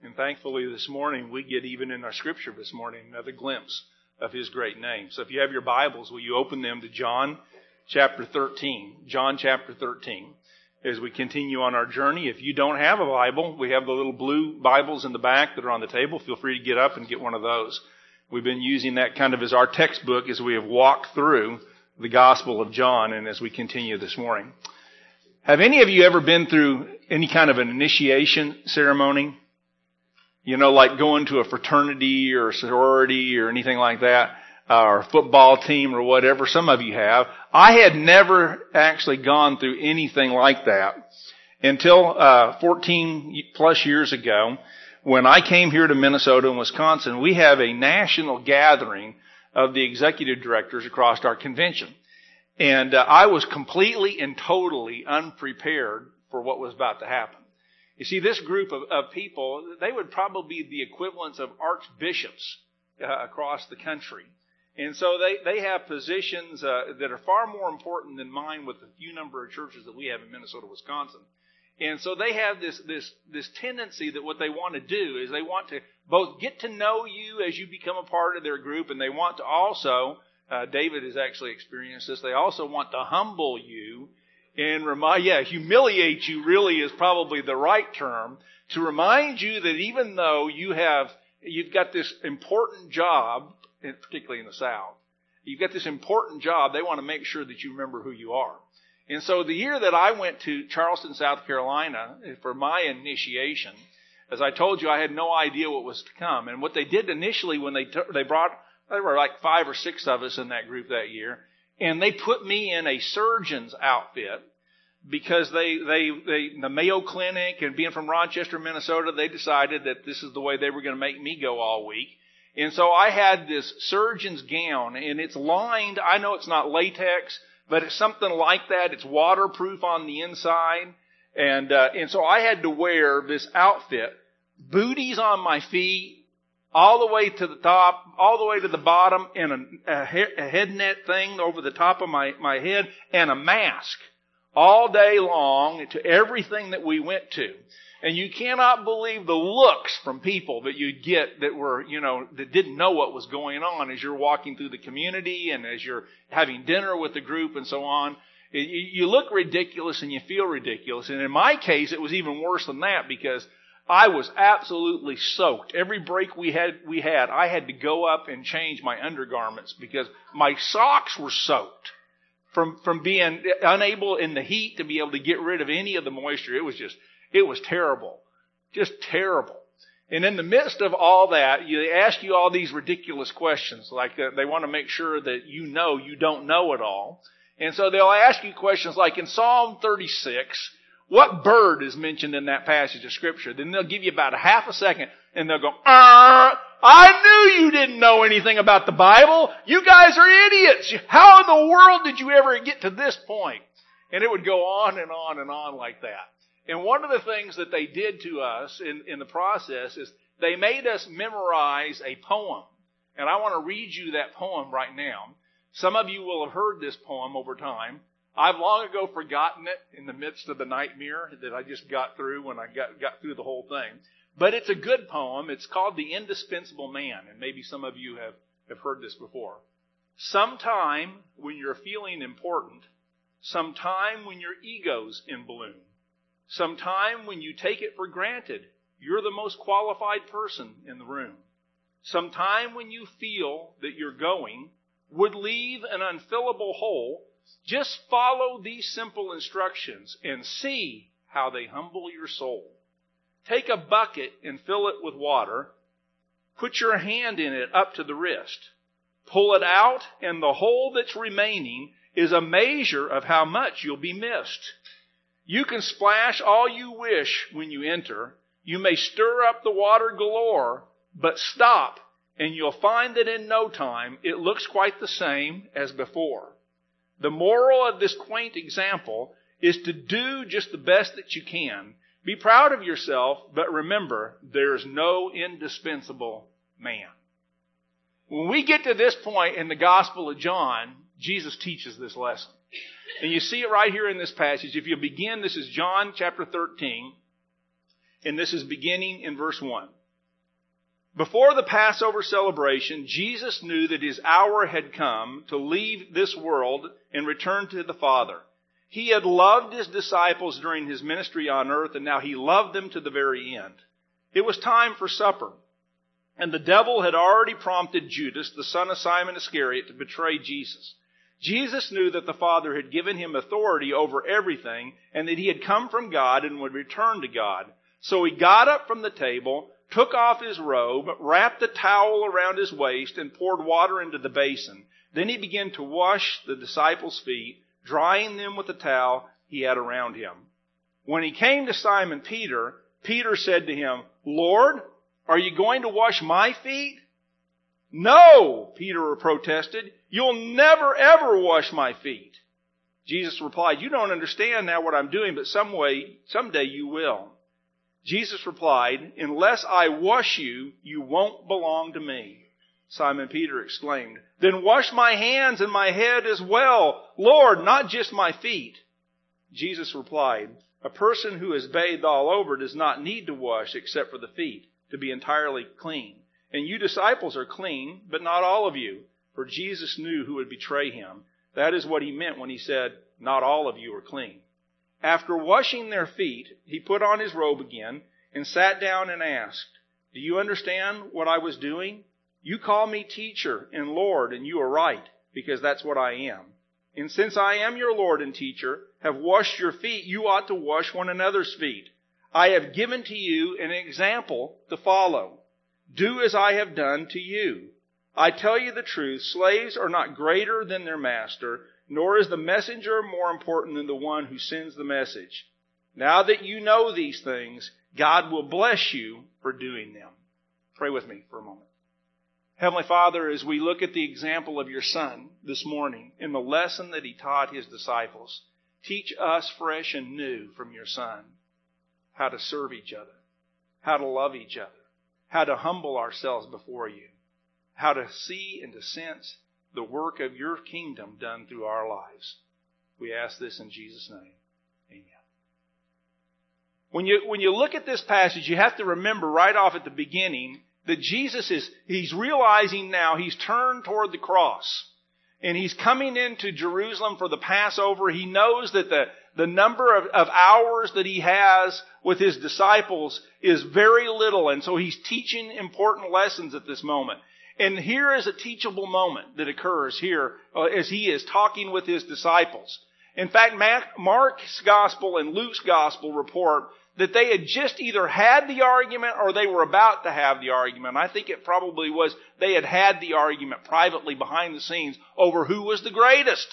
And thankfully this morning we get, even in our scripture this morning, another glimpse of His great name. So if you have your Bibles, will you open them to John chapter 13? John chapter 13. As we continue on our journey, if you don't have a Bible, we have the little blue Bibles in the back that are on the table. Feel free to get up and get one of those. We've been using that kind of as our textbook as we have walked through the Gospel of John and as we continue this morning. Have any of you ever been through any kind of an initiation ceremony? You know, like going to a fraternity or a sorority or anything like that, or a football team or whatever. Some of you have. I had never actually gone through anything like that until 14 plus years ago when I came here to Minnesota and Wisconsin. We have a national gathering of the executive directors across our convention. And I was completely and totally unprepared for what was about to happen. You see, this group of people, they would probably be the equivalents of archbishops across the country. And so they have positions that are far more important than mine with the few number of churches that we have in Minnesota, Wisconsin. And so they have this tendency that what they want to do is they want to both get to know you as you become a part of their group, and they want to also, David has actually experienced this, they also want to humble you and humiliate you really is probably the right term, to remind you that even though you've got this important job, particularly in the South, you've got this important job, they want to make sure that you remember who you are. And so the year that I went to Charleston, South Carolina for my initiation, as I told you, I had no idea what was to come. And what they did initially when there were like 5 or 6 of us in that group that year, and they put me in a surgeon's outfit because the Mayo Clinic and being from Rochester, Minnesota, they decided that this is the way they were going to make me go all week. And so I had this surgeon's gown, and it's lined. I know it's not latex, but it's something like that. It's waterproof on the inside. And so I had to wear this outfit, booties on my feet, all the way to the top, all the way to the bottom, and a head net thing over the top of my head, and a mask all day long to everything that we went to. And you cannot believe the looks from people that you'd get that were, that didn't know what was going on as you're walking through the community and as you're having dinner with the group and so on. You look ridiculous and you feel ridiculous. And in my case, it was even worse than that because I was absolutely soaked. Every break we had, I had to go up and change my undergarments because my socks were soaked from being unable in the heat to be able to get rid of any of the moisture. It was terrible. Just terrible. And in the midst of all that, they ask you all these ridiculous questions, like they want to make sure that you don't know it all. And so they'll ask you questions like in Psalm 36, what bird is mentioned in that passage of Scripture? Then they'll give you about a half a second, and they'll go, I knew you didn't know anything about the Bible. You guys are idiots. How in the world did you ever get to this point? And it would go on and on and on like that. And one of the things that they did to us in the process is they made us memorize a poem. And I want to read you that poem right now. Some of you will have heard this poem over time. I've long ago forgotten it in the midst of the nightmare that I just got through when I got through the whole thing. But it's a good poem. It's called The Indispensable Man. And maybe some of you have heard this before. Sometime when you're feeling important, sometime when your ego's in bloom, sometime when you take it for granted you're the most qualified person in the room, sometime when you feel that your going would leave an unfillable hole, just follow these simple instructions and see how they humble your soul. Take a bucket and fill it with water. Put your hand in it up to the wrist. Pull it out, and the hole that's remaining is a measure of how much you'll be missed. You can splash all you wish when you enter. You may stir up the water galore, but stop, and you'll find that in no time it looks quite the same as before. The moral of this quaint example is to do just the best that you can. Be proud of yourself, but remember, there's no indispensable man. When we get to this point in the Gospel of John, Jesus teaches this lesson. And you see it right here in this passage. If you begin, this is John chapter 13, and this is beginning in verse 1. Before the Passover celebration, Jesus knew that his hour had come to leave this world and return to the Father. He had loved his disciples during his ministry on earth, and now he loved them to the very end. It was time for supper, and the devil had already prompted Judas, the son of Simon Iscariot, to betray Jesus. Jesus knew that the Father had given him authority over everything, and that he had come from God and would return to God. So he got up from the table, took off his robe, wrapped a towel around his waist, and poured water into the basin. Then he began to wash the disciples' feet, drying them with the towel he had around him. When he came to Simon Peter, Peter said to him, "Lord, are you going to wash my feet?" "No," Peter protested. "You'll never ever wash my feet." Jesus replied, "You don't understand now what I'm doing, but someday you will." Jesus replied, "Unless I wash you, you won't belong to me." Simon Peter exclaimed, "Then wash my hands and my head as well, Lord, not just my feet." Jesus replied, "A person who is bathed all over does not need to wash except for the feet, to be entirely clean. And you disciples are clean, but not all of you." For Jesus knew who would betray him. That is what he meant when he said, "Not all of you are clean." After washing their feet, he put on his robe again and sat down and asked, "Do you understand what I was doing? You call me teacher and Lord, and you are right, because that's what I am. And since I am your Lord and teacher, have washed your feet, you ought to wash one another's feet. I have given to you an example to follow. Do as I have done to you. I tell you the truth, slaves are not greater than their master, nor is the messenger more important than the one who sends the message. Now that you know these things, God will bless you for doing them." Pray with me for a moment. Heavenly Father, as we look at the example of your Son this morning in the lesson that he taught his disciples, teach us fresh and new from your Son how to serve each other, how to love each other, how to humble ourselves before you, how to see and to sense the work of your kingdom done through our lives. We ask this in Jesus' name. Amen. When you look at this passage, you have to remember right off at the beginning that Jesus he's realizing now he's turned toward the cross. And he's coming into Jerusalem for the Passover. He knows that the number of hours that he has with his disciples is very little. And so he's teaching important lessons at this moment. And here is a teachable moment that occurs here as he is talking with his disciples. In fact, Mark's gospel and Luke's gospel report that they had just either had the argument or they were about to have the argument. I think it probably was they had the argument privately behind the scenes over who was the greatest.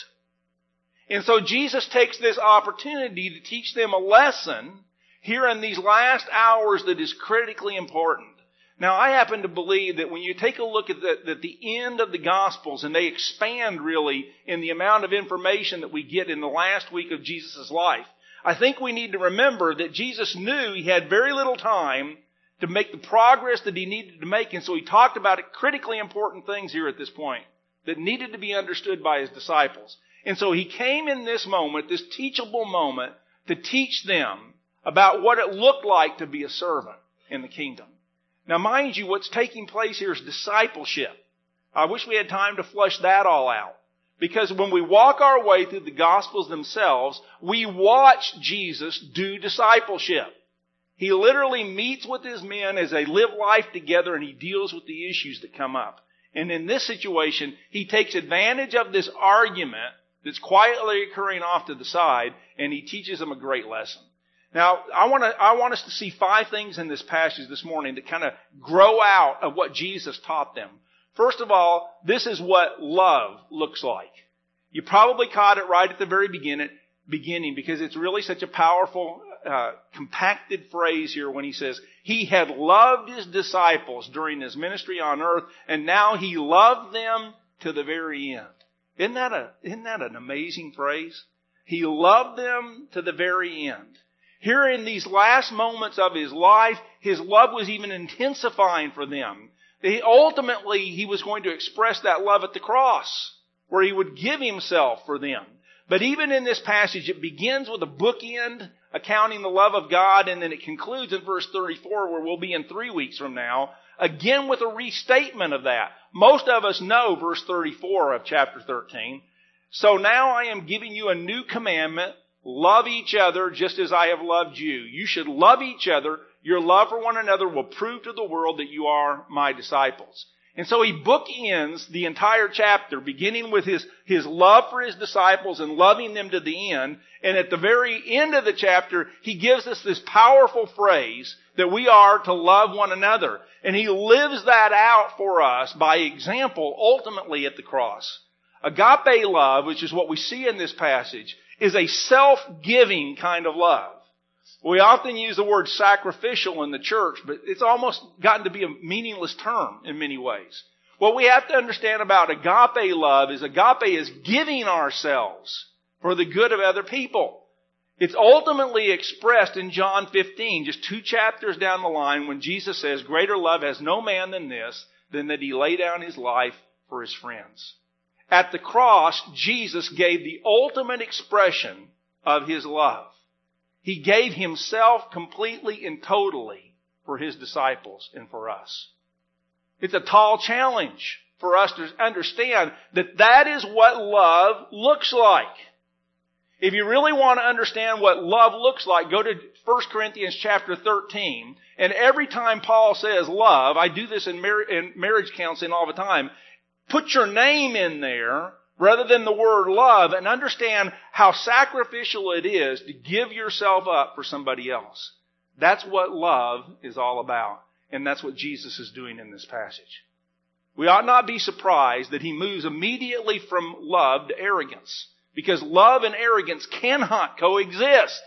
And so Jesus takes this opportunity to teach them a lesson here in these last hours that is critically important. Now, I happen to believe that when you take a look at the end of the Gospels, and they expand really in the amount of information that we get in the last week of Jesus' life, I think we need to remember that Jesus knew he had very little time to make the progress that he needed to make, and so he talked about critically important things here at this point that needed to be understood by his disciples. And so he came in this moment, this teachable moment, to teach them about what it looked like to be a servant in the kingdom. Now, mind you, what's taking place here is discipleship. I wish we had time to flush that all out. Because when we walk our way through the Gospels themselves, we watch Jesus do discipleship. He literally meets with his men as they live life together, and he deals with the issues that come up. And in this situation, he takes advantage of this argument that's quietly occurring off to the side, and he teaches them a great lesson. Now, I want us to see 5 things in this passage this morning that kind of grow out of what Jesus taught them. First of all, this is what love looks like. You probably caught it right at the very beginning because it's really such a powerful, compacted phrase here when he says, he had loved his disciples during his ministry on earth, and now he loved them to the very end. Isn't that an amazing phrase? He loved them to the very end. Here in these last moments of his life, his love was even intensifying for them. Ultimately, he was going to express that love at the cross, where he would give himself for them. But even in this passage, it begins with a bookend accounting the love of God, and then it concludes in verse 34, where we'll be in 3 weeks from now, again with a restatement of that. Most of us know verse 34 of chapter 13. So now I am giving you a new commandment. Love each other just as I have loved you. You should love each other. Your love for one another will prove to the world that you are my disciples. And so he bookends the entire chapter, beginning with his love for his disciples and loving them to the end. And at the very end of the chapter, he gives us this powerful phrase that we are to love one another. And he lives that out for us by example, ultimately at the cross. Agape love, which is what we see in this passage, is a self-giving kind of love. We often use the word sacrificial in the church, but it's almost gotten to be a meaningless term in many ways. What we have to understand about agape love is giving ourselves for the good of other people. It's ultimately expressed in John 15, just 2 chapters down the line, when Jesus says, greater love has no man than this, than that he lay down his life for his friends. At the cross, Jesus gave the ultimate expression of his love. He gave himself completely and totally for his disciples and for us. It's a tall challenge for us to understand that that is what love looks like. If you really want to understand what love looks like, go to 1 Corinthians chapter 13. And every time Paul says love, I do this in marriage counseling all the time, put your name in there rather than the word love, and understand how sacrificial it is to give yourself up for somebody else. That's what love is all about. And that's what Jesus is doing in this passage. We ought not be surprised that he moves immediately from love to arrogance, because love and arrogance cannot coexist.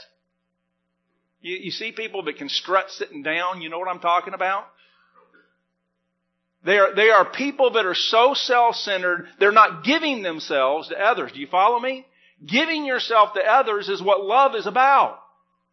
You see people that can strut sitting down, you know what I'm talking about? They are people that are so self-centered, they're not giving themselves to others. Do you follow me? Giving yourself to others is what love is about.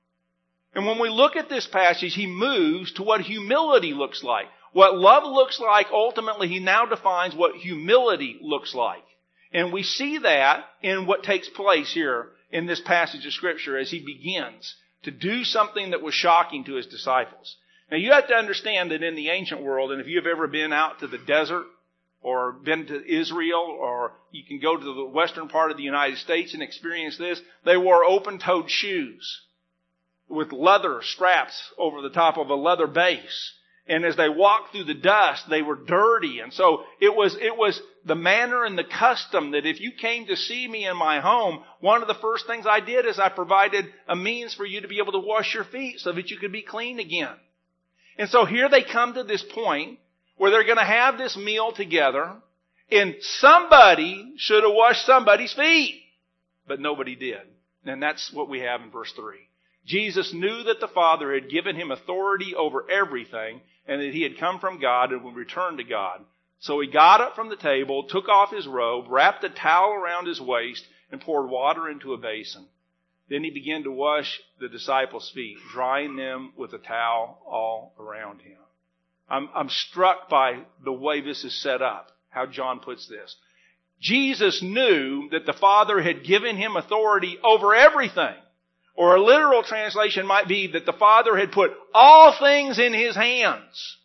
And when we look at this passage, he moves to what humility looks like. What love looks like, ultimately, he now defines what humility looks like. And we see that in what takes place here in this passage of Scripture as he begins to do something that was shocking to his disciples. Now, you have to understand that in the ancient world, and if you've ever been out to the desert or been to Israel, or you can go to the western part of the United States and experience this, they wore open-toed shoes with leather straps over the top of a leather base. And as they walked through the dust, they were dirty. And so it was the manner and the custom that if you came to see me in my home, one of the first things I did is I provided a means for you to be able to wash your feet so that you could be clean again. And so here they come to this point where they're going to have this meal together, and somebody should have washed somebody's feet. But nobody did. And that's what we have in verse 3. Jesus knew that the Father had given him authority over everything, and that he had come from God and would return to God. So he got up from the table, took off his robe, wrapped a towel around his waist, and poured water into a basin. Then he began to wash the disciples' feet, drying them with a towel all around him. I'm struck by the way this is set up, how John puts this. Jesus knew that the Father had given him authority over everything. Or a literal translation might be that the Father had put all things in his hands.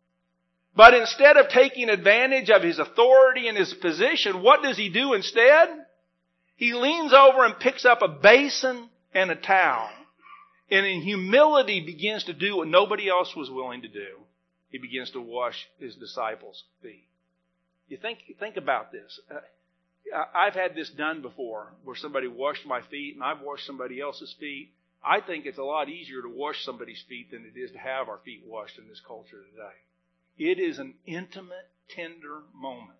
But instead of taking advantage of his authority and his position, what does he do instead? He leans over and picks up a basin and a towel. And in humility begins to do what nobody else was willing to do. He begins to wash his disciples' feet. You think about this. I've had this done before where somebody washed my feet and I've washed somebody else's feet. I think it's a lot easier to wash somebody's feet than it is to have our feet washed in this culture today. It is an intimate, tender moment.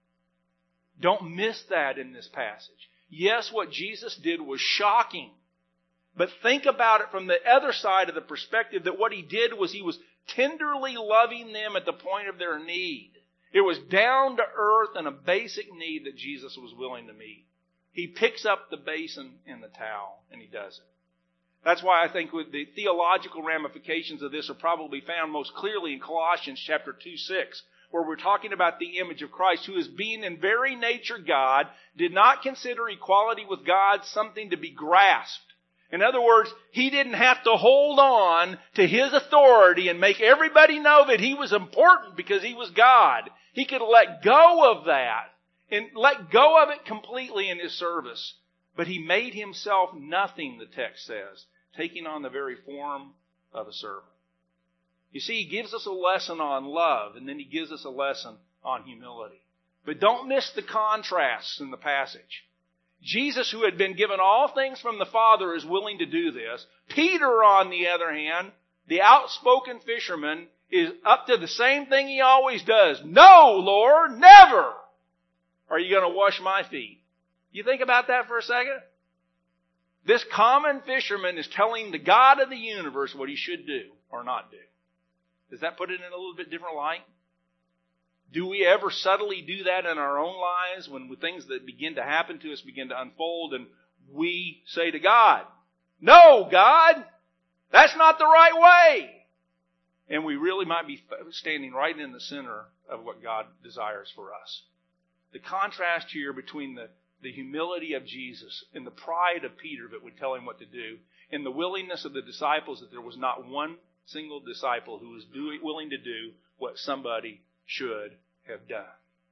Don't miss that in this passage. Yes, what Jesus did was shocking. But think about it from the other side of the perspective that what he did was he was tenderly loving them at the point of their need. It was down to earth and a basic need that Jesus was willing to meet. He picks up the basin and the towel, and he does it. That's why I think the theological ramifications of this are probably found most clearly in Colossians chapter 2:6, where we're talking about the image of Christ, who is being in very nature God, did not consider equality with God something to be grasped. In other words, He didn't have to hold on to His authority and make everybody know that He was important because He was God. He could let go of that and let go of it completely in His service. But He made Himself nothing, the text says, taking on the very form of a servant. You see, He gives us a lesson on love, and then He gives us a lesson on humility. But don't miss the contrasts in the passage. Jesus, who had been given all things from the Father, is willing to do this. Peter, on the other hand, the outspoken fisherman, is up to the same thing he always does. No, Lord, never are you going to wash my feet. You think about that for a second? This common fisherman is telling the God of the universe what he should do or not do. Does that put it in a little bit different light? Do we ever subtly do that in our own lives when things that begin to happen to us begin to unfold and we say to God, no, God, that's not the right way. And we really might be standing right in the center of what God desires for us. The contrast here between the humility of Jesus and the pride of Peter that would tell him what to do, and the willingness of the disciples that there was not one single disciple who was willing to do what somebody should have done.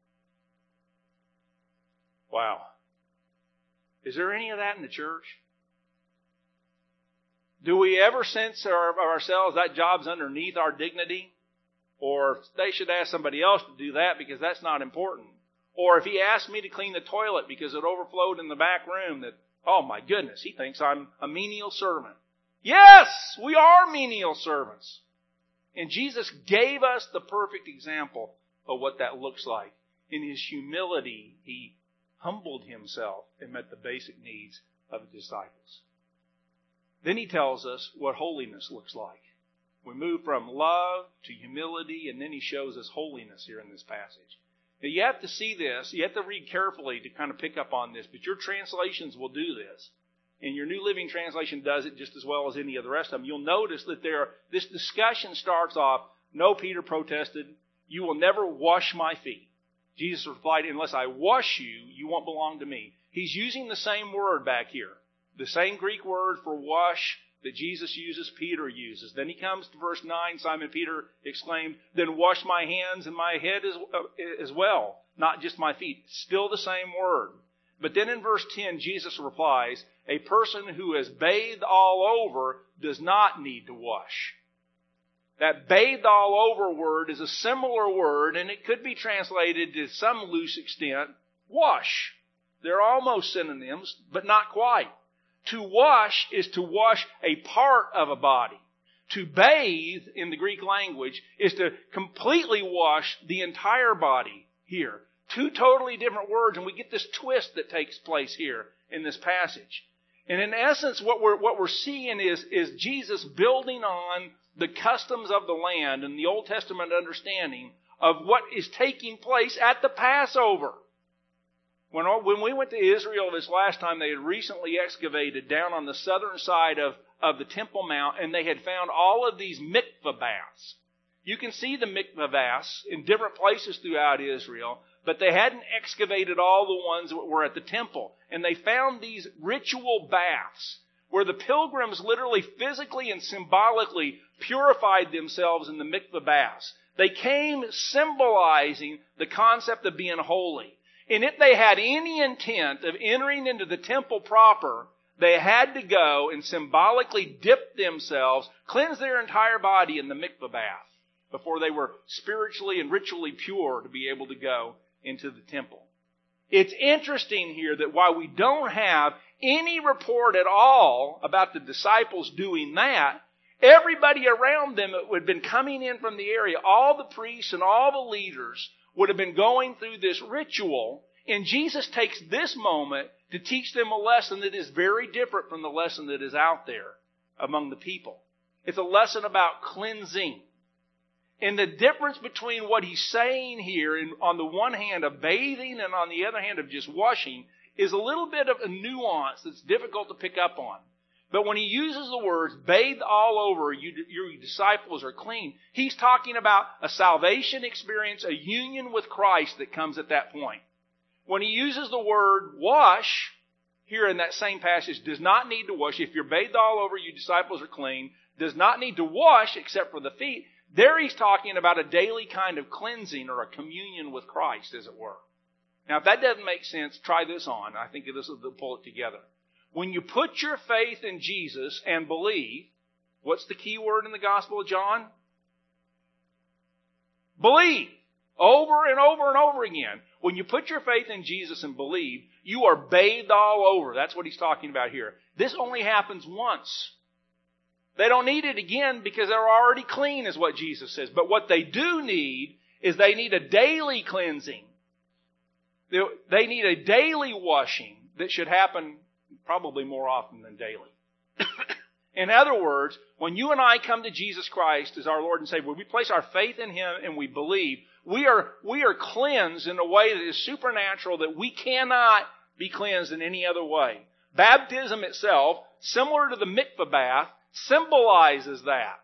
Wow. Is there any of that in the church? Do we ever sense ourselves that job's underneath our dignity? Or they should ask somebody else to do that because that's not important. Or if he asked me to clean the toilet because it overflowed in the back room, that, oh my goodness, he thinks I'm a menial servant. Yes, we are menial servants. And Jesus gave us the perfect example of what that looks like. In His humility, He humbled Himself and met the basic needs of the disciples. Then He tells us what holiness looks like. We move from love to humility, and then He shows us holiness here in this passage. Now, you have to see this. You have to read carefully to kind of pick up on this, but your translations will do this. And your New Living Translation does it just as well as any of the rest of them. You'll notice that this discussion starts off, no, Peter protested, you will never wash my feet. Jesus replied, unless I wash you, you won't belong to me. He's using the same word back here. The same Greek word for wash that Jesus uses, Peter uses. Then he comes to verse 9, Simon Peter exclaimed, then wash my hands and my head as well, not just my feet. Still the same word. But then in verse 10, Jesus replies, a person who has bathed all over does not need to wash. That bathed all over word is a similar word, and it could be translated to some loose extent, wash. They're almost synonyms, but not quite. To wash is to wash a part of a body. To bathe in the Greek language is to completely wash the entire body here. Two totally different words, and we get this twist that takes place here in this passage. And in essence, what we're seeing is Jesus building on the customs of the land and the Old Testament understanding of what is taking place at the Passover. When we went to Israel this last time, they had recently excavated down on the southern side of the Temple Mount, and they had found all of these mikveh baths. You can see the mikveh baths in different places throughout Israel, but they hadn't excavated all the ones that were at the temple. And they found these ritual baths where the pilgrims literally, physically, and symbolically purified themselves in the mikveh baths. They came symbolizing the concept of being holy. And if they had any intent of entering into the temple proper, they had to go and symbolically dip themselves, cleanse their entire body in the mikveh bath before they were spiritually and ritually pure to be able to go into the temple. It's interesting here that while we don't have any report at all about the disciples doing that, everybody around them who had been coming in from the area, all the priests and all the leaders, would have been going through this ritual, and Jesus takes this moment to teach them a lesson that is very different from the lesson that is out there among the people. It's a lesson about cleansing. And the difference between what he's saying here, on the one hand of bathing and on the other hand of just washing, is a little bit of a nuance that's difficult to pick up on. But when he uses the words, bathed all over, your disciples are clean, he's talking about a salvation experience, a union with Christ that comes at that point. When he uses the word wash, here in that same passage, does not need to wash. If you're bathed all over, you disciples are clean. Does not need to wash except for the feet. There he's talking about a daily kind of cleansing or a communion with Christ, as it were. Now, if that doesn't make sense, try this on. I think this will pull it together. When you put your faith in Jesus and believe, what's the key word in the Gospel of John? Believe. Over and over and over again. When you put your faith in Jesus and believe, you are bathed all over. That's what he's talking about here. This only happens once. They don't need it again because they're already clean, is what Jesus says. But what they do need is they need a daily cleansing. They need a daily washing that should happen probably more often than daily. In other words, when you and I come to Jesus Christ as our Lord and Savior, when we place our faith in Him and we believe, we are cleansed in a way that is supernatural, that we cannot be cleansed in any other way. Baptism itself, similar to the mikveh bath, symbolizes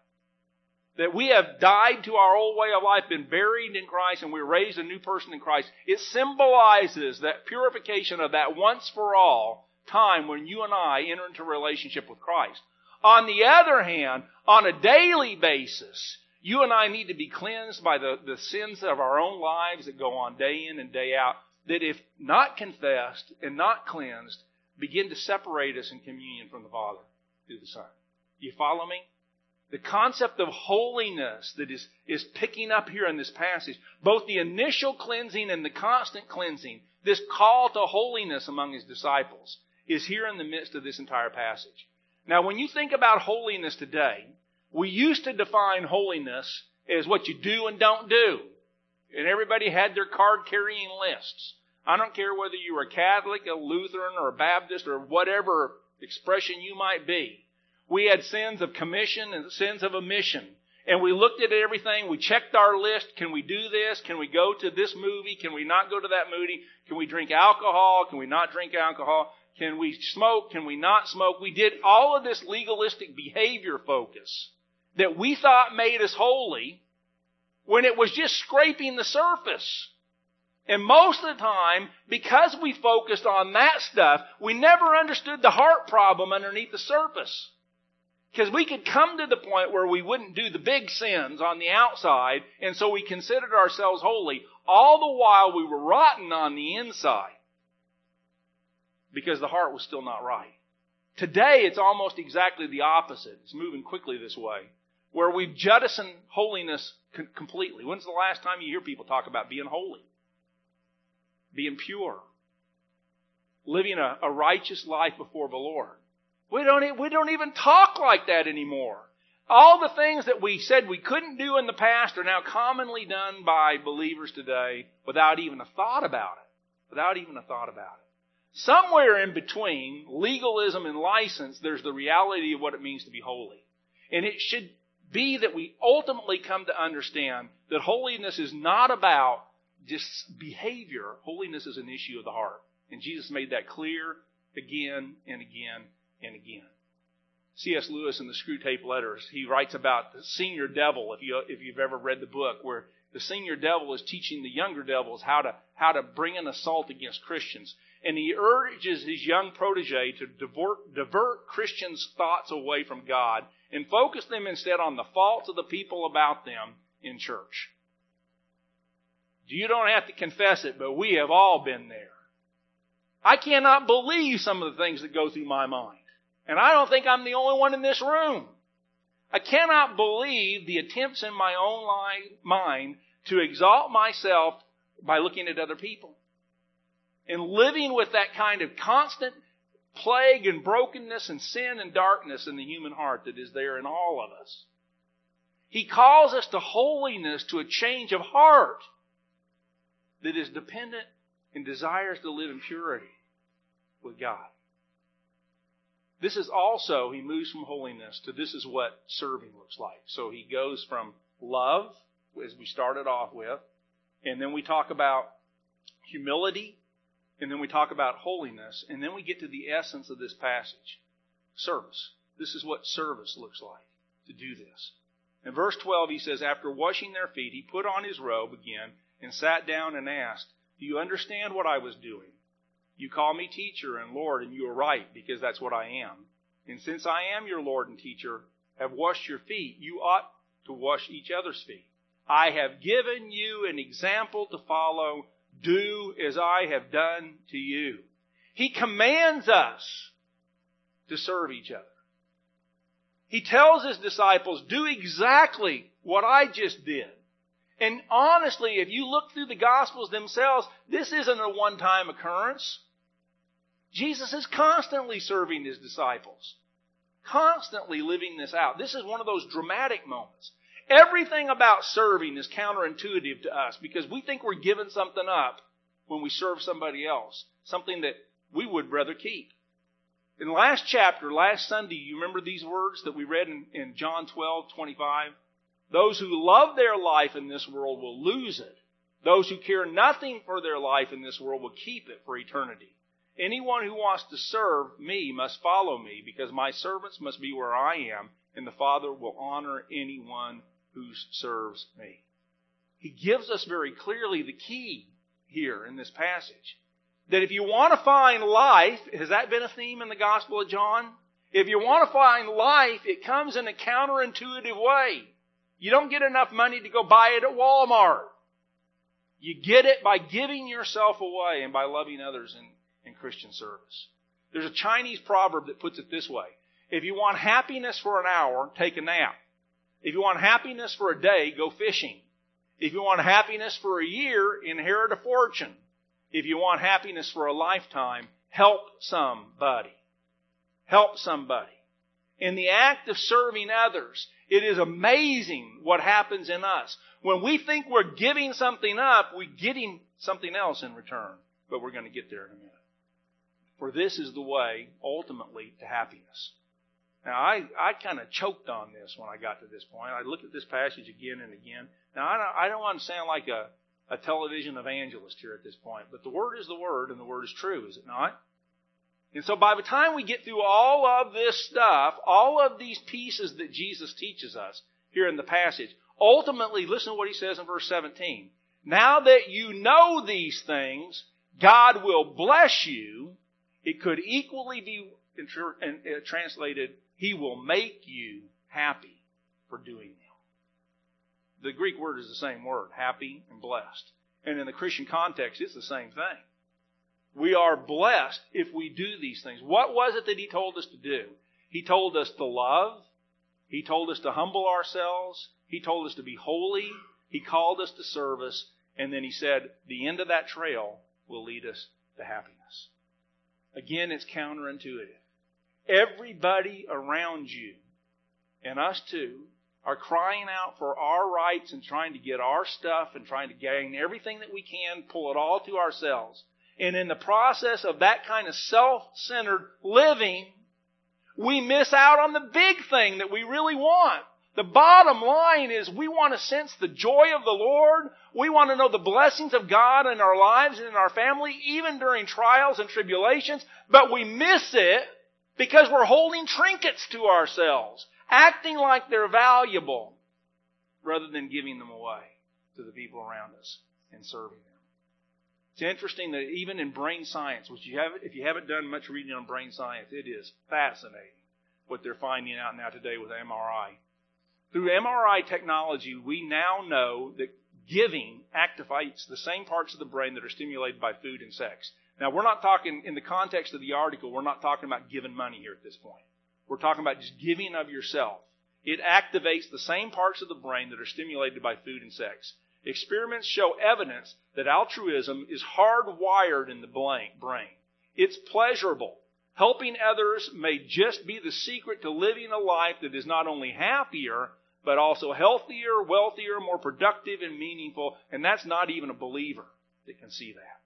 that we have died to our old way of life, been buried in Christ, and we're raised a new person in Christ. It symbolizes that purification of that once for all time when you and I enter into a relationship with Christ. On the other hand, on a daily basis, you and I need to be cleansed by the sins of our own lives that go on day in and day out, that if not confessed and not cleansed, begin to separate us in communion from the Father through the Son. Do you follow me? The concept of holiness that is picking up here in this passage, both the initial cleansing and the constant cleansing, this call to holiness among His disciples, is here in the midst of this entire passage. Now, when you think about holiness today, we used to define holiness as what you do and don't do. And everybody had their card-carrying lists. I don't care whether you were a Catholic, a Lutheran, or a Baptist, or whatever expression you might be. We had sins of commission and sins of omission. And we looked at everything. We checked our list. Can we do this? Can we go to this movie? Can we not go to that movie? Can we drink alcohol? Can we not drink alcohol? Can we smoke? Can we not smoke? We did all of this legalistic behavior focus that we thought made us holy when it was just scraping the surface. And most of the time, because we focused on that stuff, we never understood the heart problem underneath the surface. Because we could come to the point where we wouldn't do the big sins on the outside, and so we considered ourselves holy, all the while we were rotten on the inside. Because the heart was still not right. Today, it's almost exactly the opposite. It's moving quickly this way, where we've jettisoned holiness completely. When's the last time you hear people talk about being holy? Being pure. Living a righteous life before the Lord. We don't even talk like that anymore. All the things that we said we couldn't do in the past are now commonly done by believers today without even a thought about it. Without even a thought about it. Somewhere in between legalism and license, there's the reality of what it means to be holy. And it should be that we ultimately come to understand that holiness is not about just behavior. Holiness is an issue of the heart. And Jesus made that clear again and again and again. C.S. Lewis in the Screwtape Letters, he writes about the senior devil, if you've ever read the book, where the senior devil is teaching the younger devils how to bring an assault against Christians. And he urges his young protege to divert Christians' thoughts away from God and focus them instead on the faults of the people about them in church. You don't have to confess it, but we have all been there. I cannot believe some of the things that go through my mind. And I don't think I'm the only one in this room. I cannot believe the attempts in my own mind to exalt myself by looking at other people. And living with that kind of constant plague and brokenness and sin and darkness in the human heart that is there in all of us. He calls us to holiness, to a change of heart that is dependent and desires to live in purity with God. This is also, he moves from holiness to this is what serving looks like. So he goes from love, as we started off with, and then we talk about humility, and then we talk about holiness, and then we get to the essence of this passage, service. This is what service looks like, to do this. In verse 12, he says, after washing their feet, he put on his robe again and sat down and asked, do you understand what I was doing? You call me teacher and Lord, and you are right, because that's what I am. And since I am your Lord and teacher, have washed your feet, you ought to wash each other's feet. I have given you an example to follow. Do as I have done to you. He commands us to serve each other. He tells his disciples, do exactly what I just did. And honestly, if you look through the Gospels themselves, this isn't a one-time occurrence. Jesus is constantly serving his disciples. Constantly living this out. This is one of those dramatic moments. Everything about serving is counterintuitive to us because we think we're giving something up when we serve somebody else. Something that we would rather keep. In the last chapter, last Sunday, you remember these words that we read in John 12:25? Those who love their life in this world will lose it. Those who care nothing for their life in this world will keep it for eternity. Anyone who wants to serve me must follow me, because my servants must be where I am, and the Father will honor anyone who serves me. He gives us very clearly the key here in this passage. That if you want to find life, has that been a theme in the Gospel of John? If you want to find life, it comes in a counterintuitive way. You don't get enough money to go buy it at Walmart. You get it by giving yourself away and by loving others in Christian service. There's a Chinese proverb that puts it this way. If you want happiness for an hour, take a nap. If you want happiness for a day, go fishing. If you want happiness for a year, inherit a fortune. If you want happiness for a lifetime, help somebody. Help somebody. In the act of serving others, it is amazing what happens in us. When we think we're giving something up, we're getting something else in return. But we're going to get there in a minute. For this is the way, ultimately, to happiness. Now, I kind of choked on this when I got to this point. I looked at this passage again and again. Now, I don't want to sound like a television evangelist here at this point, but the Word is the Word, and the Word is true, is it not? And so by the time we get through all of this stuff, all of these pieces that Jesus teaches us here in the passage, ultimately, listen to what he says in verse 17. Now that you know these things, God will bless you. It could equally be translated, He will make you happy for doing them. The Greek word is the same word, happy and blessed. And in the Christian context, it's the same thing. We are blessed if we do these things. What was it that He told us to do? He told us to love. He told us to humble ourselves. He told us to be holy. He called us to service. And then He said, the end of that trail will lead us to happiness. Again, it's counterintuitive. Everybody around you, and us too, are crying out for our rights and trying to get our stuff and trying to gain everything that we can, pull it all to ourselves. And in the process of that kind of self-centered living, we miss out on the big thing that we really want. The bottom line is we want to sense the joy of the Lord. We want to know the blessings of God in our lives and in our family, even during trials and tribulations. But we miss it because we're holding trinkets to ourselves, acting like they're valuable, rather than giving them away to the people around us and serving them. It's interesting that even in brain science, which if you haven't done much reading on brain science, it is fascinating what they're finding out now today with MRI. Through MRI technology, we now know that giving activates the same parts of the brain that are stimulated by food and sex. Now, we're not talking, in the context of the article, we're not talking about giving money here at this point. We're talking about just giving of yourself. It activates the same parts of the brain that are stimulated by food and sex. Experiments show evidence that altruism is hardwired in the brain. It's pleasurable. Helping others may just be the secret to living a life that is not only happier, but also healthier, wealthier, more productive, and meaningful. And that's not even a believer that can see that.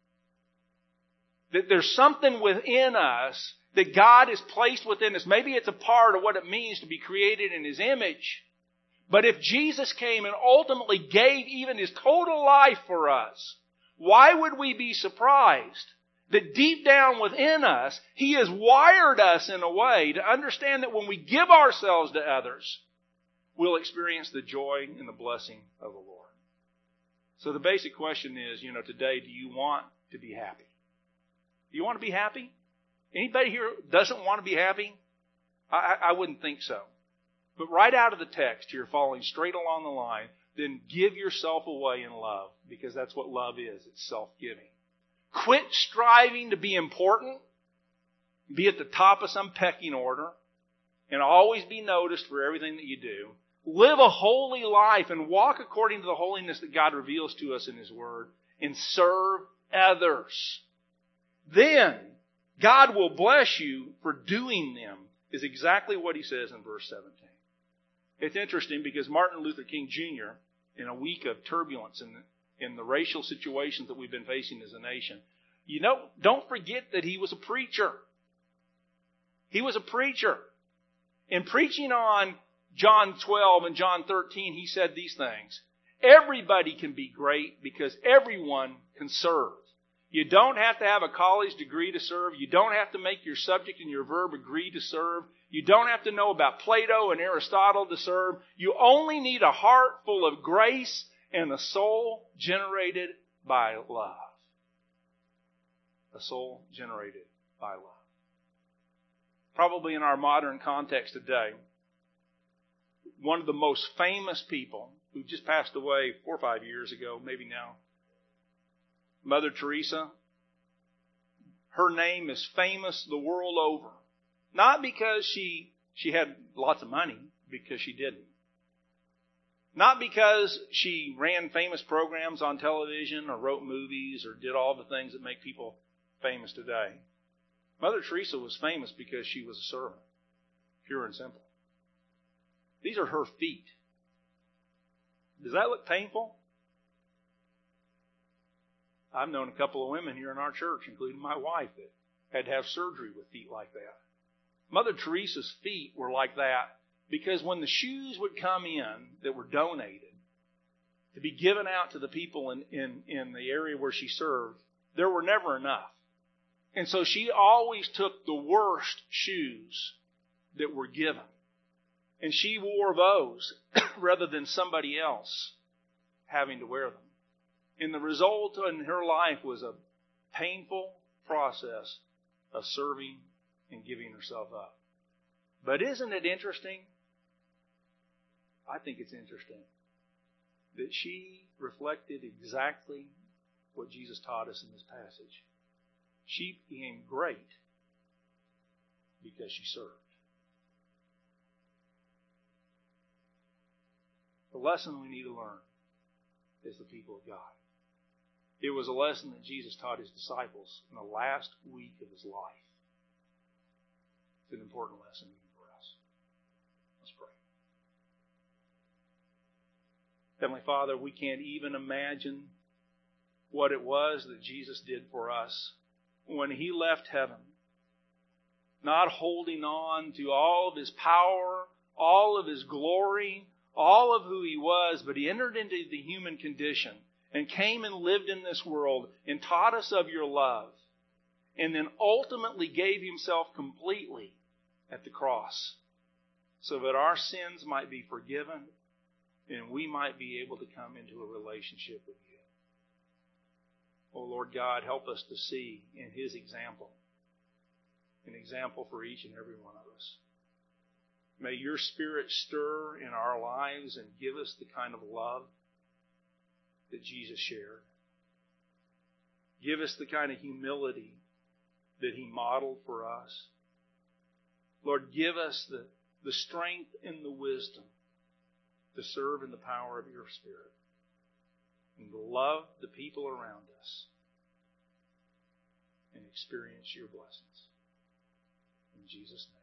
That there's something within us that God has placed within us. Maybe it's a part of what it means to be created in His image. But if Jesus came and ultimately gave even His total life for us, why would we be surprised that deep down within us, He has wired us in a way to understand that when we give ourselves to others, we'll experience the joy and the blessing of the Lord. So the basic question is, today, do you want to be happy? Do you want to be happy? Anybody here doesn't want to be happy? I wouldn't think so. But right out of the text, you're following straight along the line, then give yourself away in love, because that's what love is. It's self-giving. Quit striving to be important, be at the top of some pecking order, and always be noticed for everything that you do. Live a holy life and walk according to the holiness that God reveals to us in His Word, and serve others. Then God will bless you for doing them, is exactly what He says in verse 17. It's interesting because Martin Luther King Jr., in a week of turbulence in the racial situations that we've been facing as a nation, don't forget that he was a preacher. He was a preacher. In preaching on John 12 and John 13, he said these things. Everybody can be great because everyone can serve. You don't have to have a college degree to serve. You don't have to make your subject and your verb agree to serve. You don't have to know about Plato and Aristotle to serve. You only need a heart full of grace and a soul generated by love. A soul generated by love. Probably in our modern context today, one of the most famous people who just passed away 4 or 5 years ago, maybe now, Mother Teresa. Her name is famous the world over. Not because she had lots of money, because she didn't. Not because she ran famous programs on television or wrote movies or did all the things that make people famous today. Mother Teresa was famous because she was a servant, pure and simple. These are her feet. Does that look painful? I've known a couple of women here in our church, including my wife, that had to have surgery with feet like that. Mother Teresa's feet were like that because when the shoes would come in that were donated to be given out to the people in the area where she served, there were never enough. And so she always took the worst shoes that were given. And she wore those rather than somebody else having to wear them. And the result in her life was a painful process of serving and giving herself up. But isn't it interesting? I think it's interesting that she reflected exactly what Jesus taught us in this passage. She became great because she served. The lesson we need to learn is the people of God. It was a lesson that Jesus taught His disciples in the last week of His life. It's an important lesson even for us. Let's pray. Heavenly Father, we can't even imagine what it was that Jesus did for us when He left heaven, not holding on to all of His power, all of His glory, all of who He was, but He entered into the human condition and came and lived in this world and taught us of your love, and then ultimately gave Himself completely at the cross so that our sins might be forgiven and we might be able to come into a relationship with you. Oh Lord God, help us to see in His example an example for each and every one of us. May your Spirit stir in our lives and give us the kind of love that Jesus shared. Give us the kind of humility that He modeled for us. Lord, give us the strength and the wisdom to serve in the power of your Spirit and to love the people around us and experience your blessings. In Jesus' name.